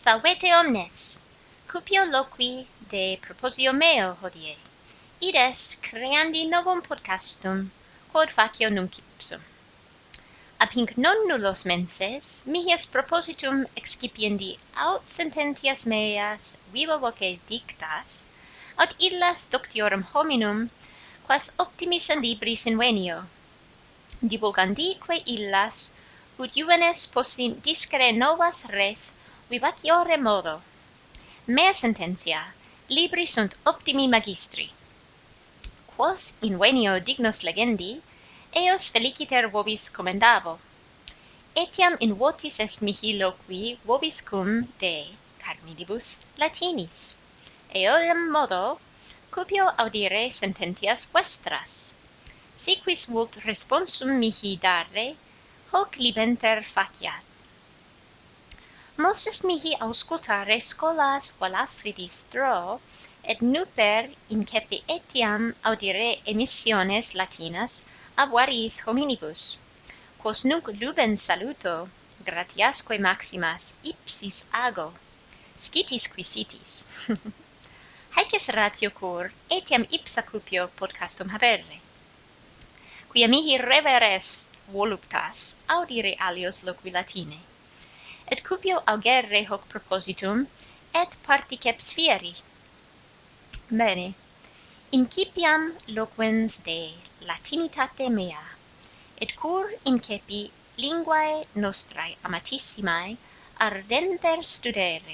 Salvete omnes, cupio loqui de proposio meo hodie, id est creandi novum podcastum, quod facio nunc ipsum. Ab hinc non nullos menses, mihi propositum excipiendi aut sententias meas viva voce dictas, aut illas doctiorum hominum, quas optimis in libris invenio, divulgandique illas, ut juvenes possint discere novas res vivaciore modo. Mea sententia, libri sunt optimi magistri. Quos invenio dignos legendi, eos feliciter vobis commendavo. Etiam in votis est mihi loqui vobis cum de carminibus latinis. Eodem modo, cupio audire sententias vestras. Si quis vult responsum mihi dare, hoc libenter faciat. Mos est mihi auscultare scholas Valafridis Dro, et nuper incepi etiam audire emissiones latinas ab variis hominibus, quos nunc lubens saluto, gratiasque maximas ipsis ago, scitis quisitis. Haec est ratio cur etiam ipsa cupio podcastum haberre, quia mihi reveres voluptas audire alios loqui latine, et cupio augere hoc propositum, et particeps fieri. Bene, incipiam loquens de latinitate mea, et cur incepi linguae nostrae amatissimae ardenter studere.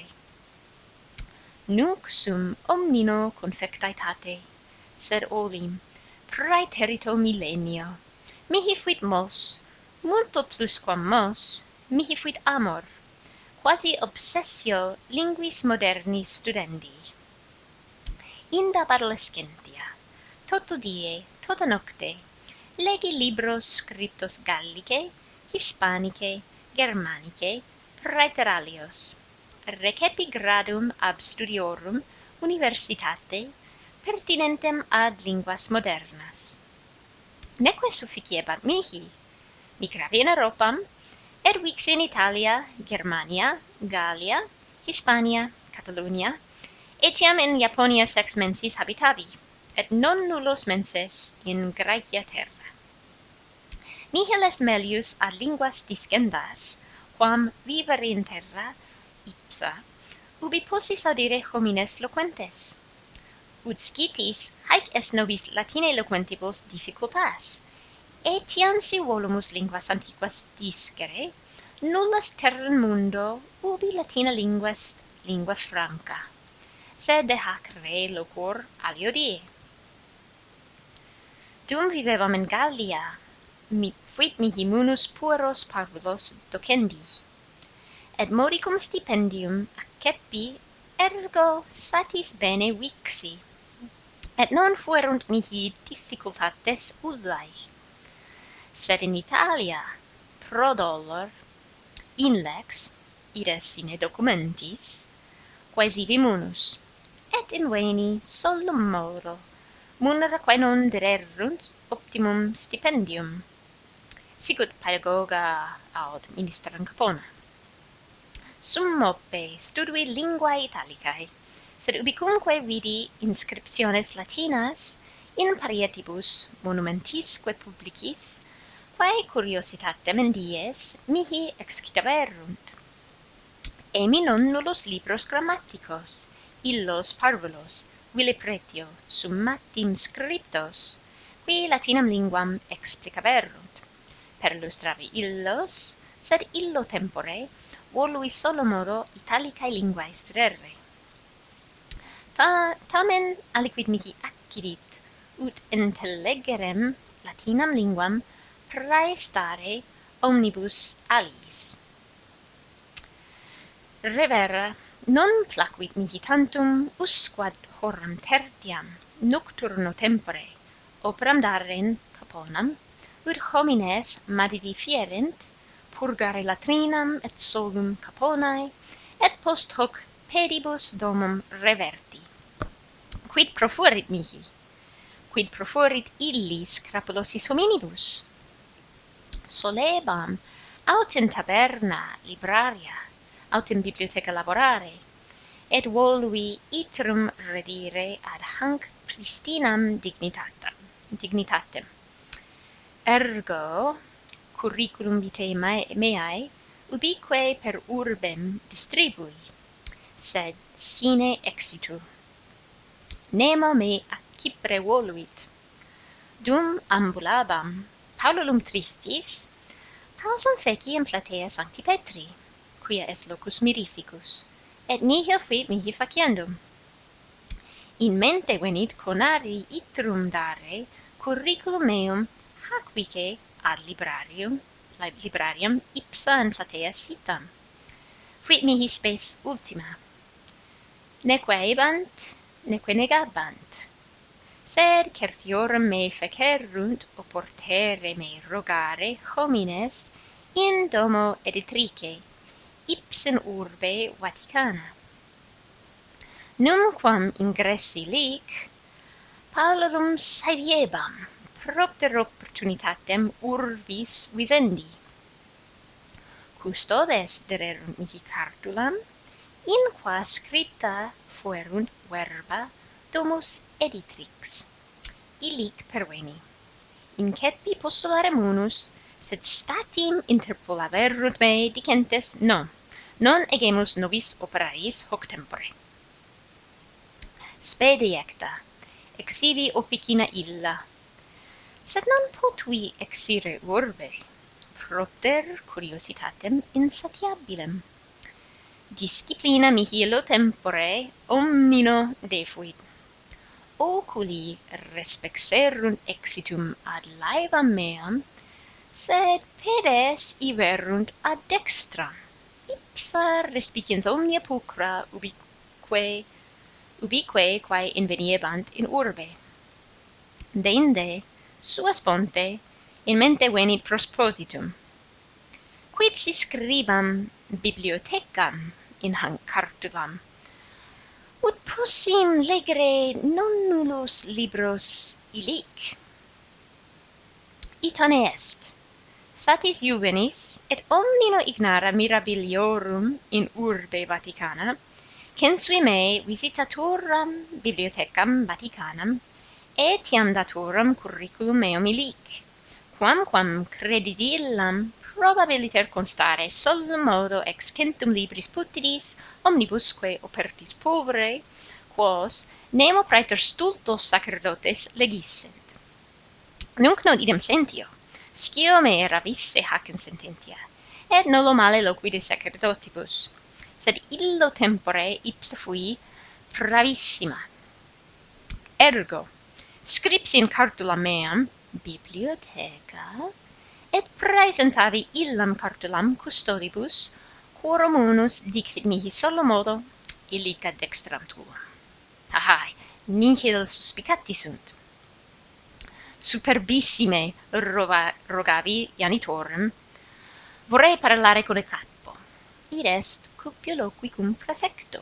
Nunc sum omnino confectaetate, sed olim, praeterito millennio, mihi fuit mos, multo plusquam mos, mihi fuit amor, quasi obsessio linguis modernis studendi. Inda parlescentia, toto die, tota nocte, legi libros scriptos Gallice, Hispanice, Germanice, praeteralios, recepi gradum ab studiorum universitate pertinentem ad linguas modernas. Neque sufficiebat mihi, migravi in Europam, et vix in Italia, Germania, Gallia, Hispania, Catalunia, etiam in Japonia 6 mensis habitavi, et non nullos menses in Graecia terra. Nihil est melius ad linguas discendas, quam vivere in terra ipsa, ubi possis audire homines loquentes. Ut scitis, haec est nobis Latine loquentibus difficultas, etiam si volumus linguas antiquas discere, nullas terram mundo ubi Latina lingua est lingua franca, sed de hac re locor alio die. Dum vivevam in Gallia, fuit mihi munus pueros parvulos docendi, et modicum stipendium accepi ergo satis bene vixi, et non fuerunt mihi difficultates ullae. Sed in Italia, pro dolor, in lex, id sine documentis, quaesivi munus, et in veni solum modo, munera quae non direrunt optimum stipendium, sicut pedagoga aut ministram Capona. Sum mope studui linguae Italicae, sed ubicumque vidi inscriptiones Latinas in parietibus monumentisque publicis, quae curiositatem in dies mihi excitaverunt. Emi non nullos libros grammaticos, illos parvulos, vile pretio, summatim scriptos, qui Latinam linguam explicaverunt, per lustravi illos, sed illo tempore, volui solo modo Italicae linguae studere. Tamen aliquid mihi accidit, ut intellegerem Latinam linguam praestare omnibus aliis. Revera, non placuit mihi tantum usquad horam tertiam nocturno tempore operam daren Caponam, ut homines madidi fierent, purgare latrinam et solum Caponae, et post hoc pedibus domum reverti. Quid profuerit mihi? Quid profuerit illis crapulosis hominibus? Solebam, aut in taberna libraria, autem bibliotheca laborare, et volui iterum redire ad hanc pristinam dignitatem. Ergo, curriculum vitae meae, ubique per urbem distribui, sed sine exitu. Nemo me accipere voluit. Dum ambulabam, Paulum tristis, pausam feci in platea Sancti Petri, quia est locus mirificus, et nihil fuit mihi faciendum. In mente venit conari iterum dare curriculum meum hac vice ad librarium ipsa in platea sitam. Fuit mihi spes ultima. Neque ebant, neque negabant. Sed certiorum me fecerunt oportere me rogare homines in domo editrice, ipsen urbe Vaticana. Numquam ingressi lic, Paulum saeviebam, propter opportunitatem urbis visendi. Custodes dererunt mihi cartulam, in qua scripta fuerunt verba domus editrix. Illic perveni. Inceppi postularem unus, sed statim interpolaverunt me dicentes non egemus nobis operaris hoc tempore. Spediecta, exivi officina illa, sed non potui exire urbe, propter curiositatem insatiabilem. Disciplina mihi illo tempore omnino defuit. Oculi respexerunt exitum ad laevam meam, sed pedes iverunt ad dextram. Ipsa respiciens omnia pulchra ubique quae inveniebant in urbe. Deinde, sua sponte, in mente venit propositum. Quid si scribam bibliothecam in hanc cartulam, ut possim legere non nullus libros illic. Itane est, satis juvenis, et omnino ignara mirabiliorum in urbe Vaticana, censui me visitatoram bibliothecam Vaticanam, etiam datorum curriculum meum illic, quamquam credibillam probabiliter constare solum modo ex centum libris putidis omnibusque opertis pulvere, quos nemo praeter stultos sacerdotes legissent. Nunc non idem sentio, scio me ravisse hac in sententia, et nolo male loquide sacerdotibus, sed illo tempore ipsa fui pravissima. Ergo, scripsi in cartula meam bibliotheca, et praesentavi illam cartulam custodibus, quorum unus dixit mihi solo modo, illic ad dextram tuam. Ahai, nihil suspicati sunt. Superbissime rogavi janitorum, vorrei parlare con il capo, id est cupioloqui cum praefecto.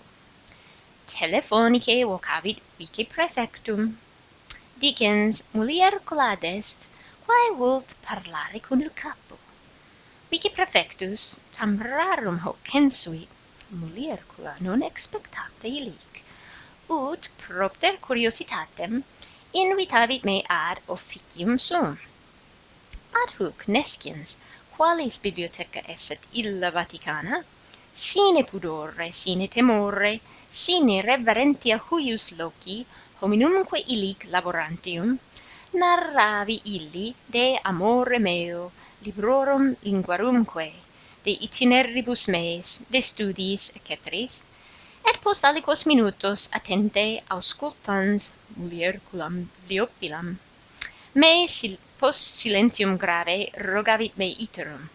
Telefonice vocavit vice praefectum. Dicens muliercula est, quae vult parlare con il capo. Vice praefectus tam rarum hoc censuit, muliercula non expectate illic, ut propter curiositatem invitavit me ad officium sum. Ad huc nesciens, qualis bibliotheca esset illa Vaticana, sine pudore, sine temore, sine reverentia huius loci, hominumque illic laborantium, narravi illi de amore meo, librorum linguarumque, de itineribus meis, de studiis, etc., et post aliquos minutos attente auscultans mulierculam Leopilam, me post silentium grave rogavit me iterum.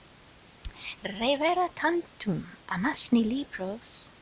Revera tantum amasni libros?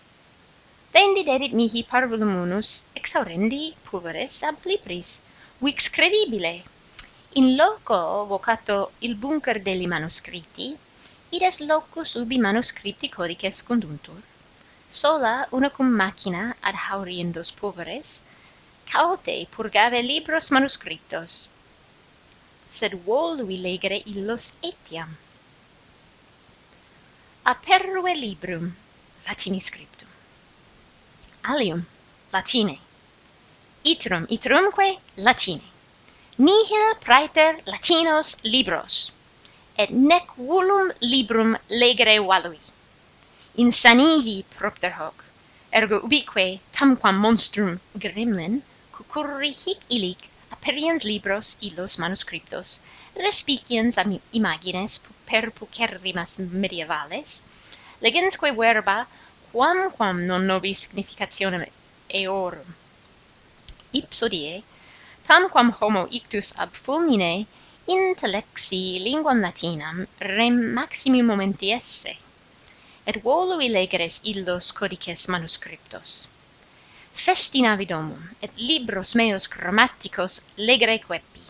Dendi dedit mihi parvulum unus exhaurendi pulveres ab libris, vix credibile. In loco vocato il bunker degli manuscritti, id est locus ubi manuscripti codices conduntur. Sola una cum machina ad hauriendos pulveres, caute purgave libros manuscriptos, sed volui legere illos etiam. aperue librum Latini scriptum. Alium Latine. Itrumque Latine. Nihil praeter Latinos libros, et nec ullum librum legere valui. Insanivi propter hoc, ergo ubique tamquam monstrum gremlin, cucurri hic illic aperiens libros illos manuscriptos, respiciens imagines per pulcherrimas medievales, legensque verba quamquam non nobis significationem eorum. Ipso die, tamquam homo ictus ab fulmine intellexi linguam latinam rem maximum momenti esse, et volui legeres illos codices manuscriptos. Festinavi domum, et libros meos grammaticos legere quepi.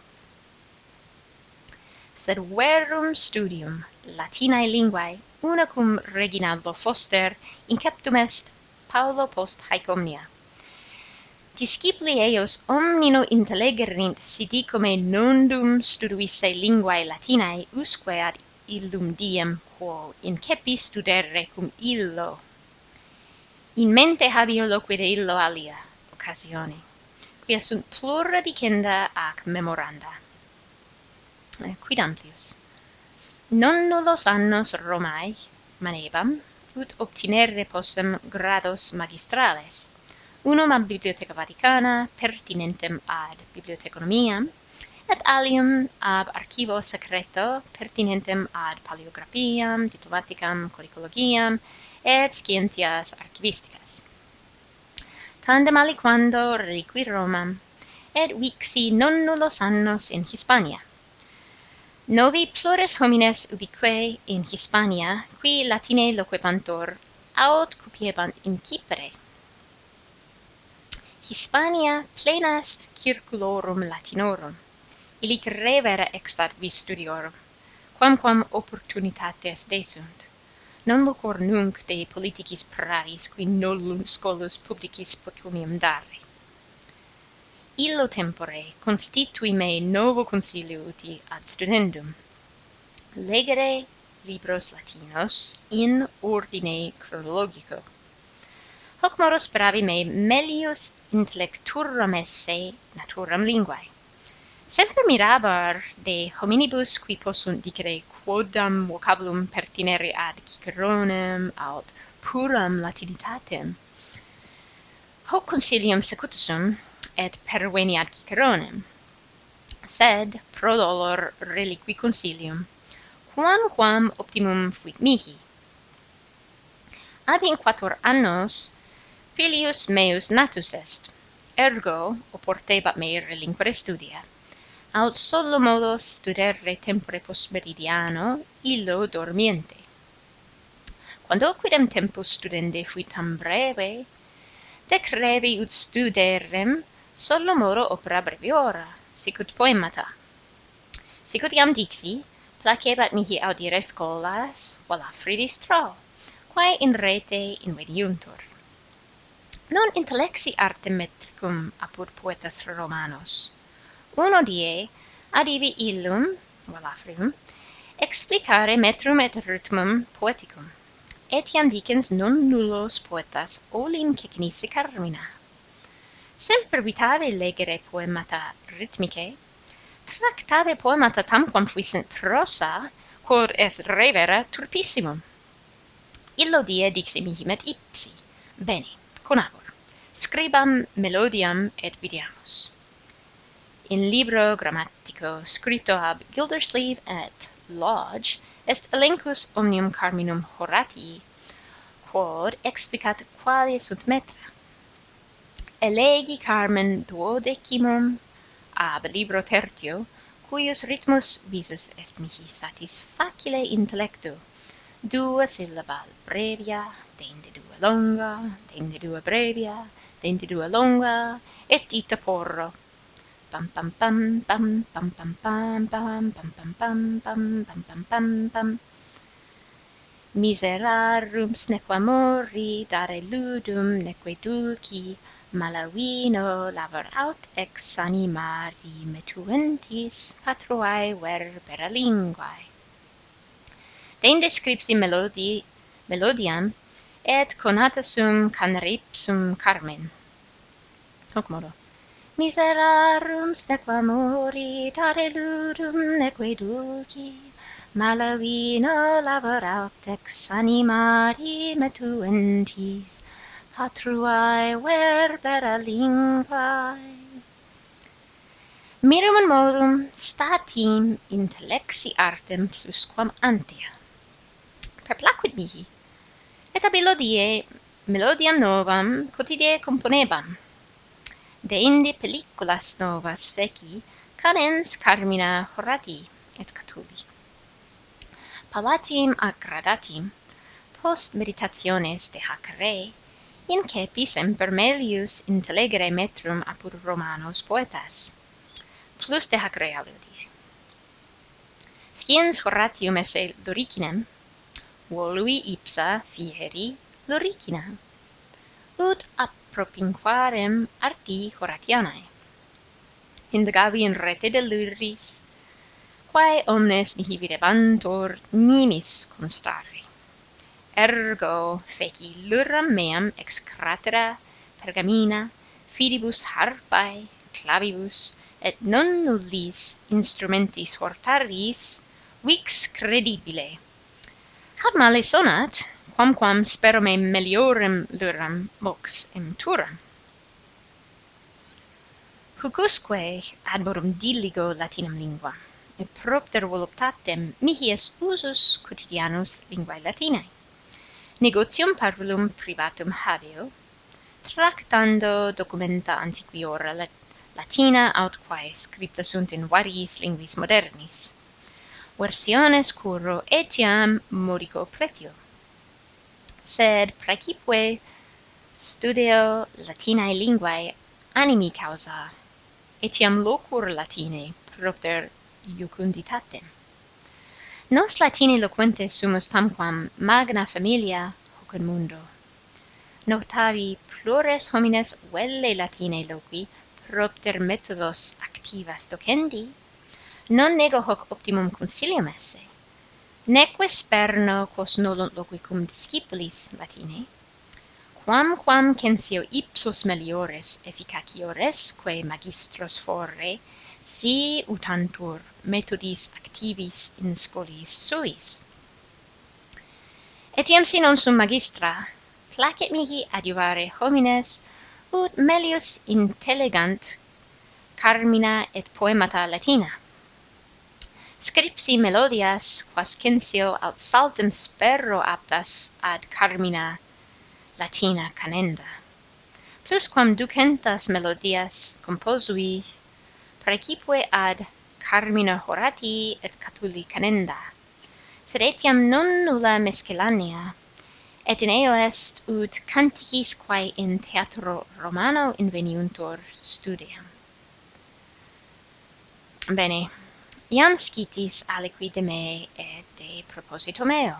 Sed verum studium Latinae linguae unacum Reginaldo Foster inceptum est Paulo post haec omnia. Discipuli eios omnino intellegerint sidicome nondum studuisse linguae Latinae usque ad illum diem quo incepi studere cum illo. In mente habeo loquide illo alia occasione, quia sunt plura dicenda ac memoranda. Quid amplius. Non nullos annos Romae manebam, ut obtinere possem grados magistrales, unum ab Bibliotheca Vaticana pertinentem ad Bibliotheconomiam, et alium ab Archivo Secreto pertinentem ad Paleographiam, Diplomaticam, Codicologiam, et Scientias Archivisticas. Tandem aliquando reliqui Romam, et vixi non nullos annos in Hispania. Novi plures homines ubique in Hispania, qui Latine loquebantur, aut cupiebant in Cypre. Hispania plena est circulorum Latinorum, illic revera extat vis studiorum, quamquam opportunitates desunt, non locor nunc de politicis pravis qui nullum scolus publicis peculium dare. Illo tempore constitui me novo consilio uti ad studendum, legere libros Latinos in ordine chronologico. Hoc modo speravi me melius intellecturam esse naturam linguae. Semper mirabar de hominibus qui possunt dicere quodam vocabulum pertinere ad Ciceronem aut puram Latinitatem. Hoc consilium secutus sum, et perveni ad Ciceronem, sed pro dolor reliqui consilium, quamquam optimum fuit mihi. Ab in 4 annos filius meus natus est, ergo oportebat me relinquere studia, aut solo modo studere tempore post meridiano illo dormiente. Quando quidem tempus studendi fuit tam breve, decrevi ut studerem solo modo opera breviora, sicut poemata. Sicut iam dixi, placebat mihi audire scholas, valafridis tro, quae in rete inveniuntur. Non intellexi artem metricum apud poetas Romanos. Uno die, adivi illum, valafrium, explicare metrum et rhythmum poeticum, etiam dicens non nullos poetas olim cecnisse carmina. Semper vitave legere poemata rhythmicae, tractave poemata tamquam fuissent prosa, quod est revera turpissimum. Illo die dixi mihi met ipsi, bene, conabor, scribam melodiam et videamus. In libro grammatico scripto ab Gildersleeve et Lodge est elenchus omnium carminum Horatii, quod explicat qualia sunt metra. Elegi Carmen duodecimum ab libro tertio, cuius rhythmus visus est mihi satisfacile intellectu, dua syllaba brevia, dende dua longa, dende dua brevia, dende dua longa, et ita porro. Pam pam pam pam pam pam pam pam pam pam pam pam pam pam pam pam. Miserarum neque mori dare ludum neque dulci malavino lavar aut ex animari metuentis patroae verbera linguae. Dende scripsi melodii melodiam, et conata sum canaripsum carmen. Hoc modo. Miserarum nequam morit ad ludum neque dulci, malavino laboraut ex animari metuentis, patruae verbera linguae. Mirum modum statim intellexi artem plusquam antea. Perplacuit mihi, et ab illodie melodiam novam quotidie componebam. Deinde pelliculas novas feci canens carmina horati et Catuli. Palatim aggradatim, post meditationes de hac re, incepi semper melius intellegere metrum apud Romanos poetas, plus de hac re alludie. Sciens Horatium esse Luricinem, volui ipsa fieri Luricina, ut appropinquarem arti Horatianae. Indagavi in rete de Luris, quae omnes mihi videbantur nimis constare. Ergo feci luram meam ex cratera pergamina, fidibus harpae, clavibus, et non nullis instrumentis hortaris, vix credibile. Haud male sonat, quamquam spero me meliorem luram vox emturam. Hucusque ad modum diligo Latinam lingua, et propter voluptatem mihi est usus quotidianus linguae Latinae. Negotium parvulum privatum habeo, tractando documenta antiquiora Latina aut quae scripta sunt in variis linguis modernis. Versiones curro etiam modico pretio. Sed praecipe studio Latinae linguae animi causa, etiam locur Latine propter iucunditatem. Nos Latine loquentes sumus tamquam magna familia hoc in mundo. Notavi plures homines velle Latine loqui propter methodos activas docendi, non nego hoc optimum consilium esse, neque sperno quos nolunt loqui cum discipulis Latine, quamquam censeo ipsos meliores efficaciores quae magistros fore si utantur methodis activis in scholiis suis. Etiam si non sum magistra, placet mihi adiuvare homines ut melius intellegant carmina et poemata Latina. Scripsi melodias quas censeo aut saltem spero aptas ad carmina Latina canenda. Plusquam ducentas melodias composuis praecipe ad carmina horati et Catuli canenda, sed etiam non nulla miscellanea, et in eo est ut canticis quae in theatro Romano inveniuntur studiam. Bene, iam scitis aliqui de me et de proposito meo.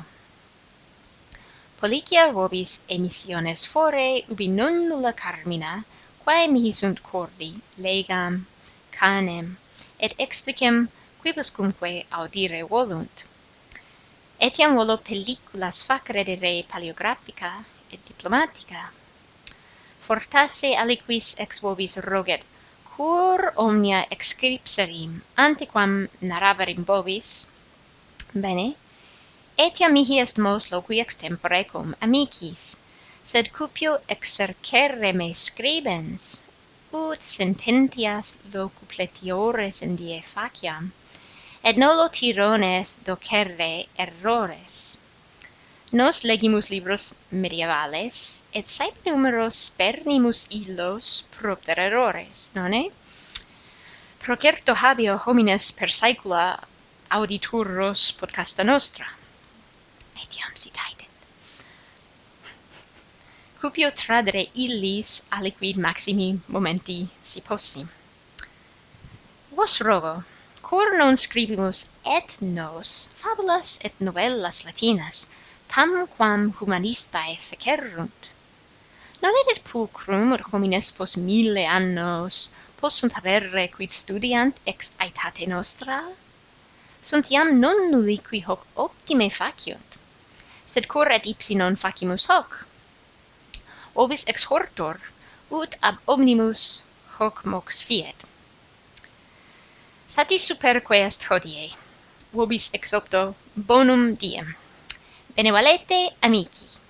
Policia vobis emissiones fore ubi non nulla carmina, quae mihi sunt cordi, legam, canem, et explicem quibuscumque audire volunt. Etiam volo pelliculas facere de re paleographica et diplomatica. Fortasse aliquis ex vobis roget, cur omnia exscripserim antequam narraverim vobis. Bene, etiam mihi est mos loqui extempore cum amicis, sed cupio exercere me scribens, ut sententias locupletiores in die faciam, et nolo tirones docere errores. Nos legimus libros medievales, et saip numeros spernimus illos propter errores, nonne? Procerto habeo homines per saecula auditurros podcasta nostra. Etiam sit haedent. Cupio tradere illis aliquid maximi momenti si possim. Vos rogo, cur non scribimus et nos fabulas et novellas Latinas, tamquam humanistae fecerunt. Non erit pulcrum ut homines post 1000 annos possunt haberre quid studiant ex aetate nostra? Sunt iam non nulli qui hoc optime faciunt, sed cur et ipsi non facimus hoc. Vobis exhortor, ut ab omnibus hoc mox fiet. Satis superque est hodie. Vobis ex opto bonum diem. Bene valete, amici.